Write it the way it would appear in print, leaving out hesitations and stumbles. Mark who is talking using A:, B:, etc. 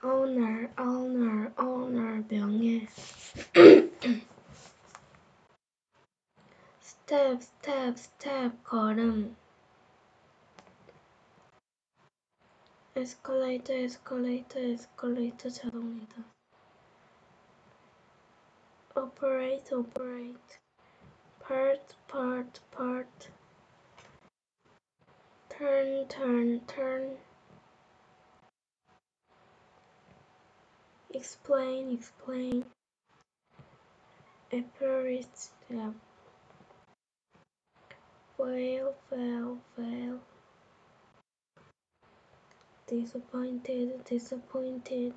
A: owner, 명예. step, 걸음. escalator, 자동이다. operate, part. turn. explain. appearance, fail. disappointed.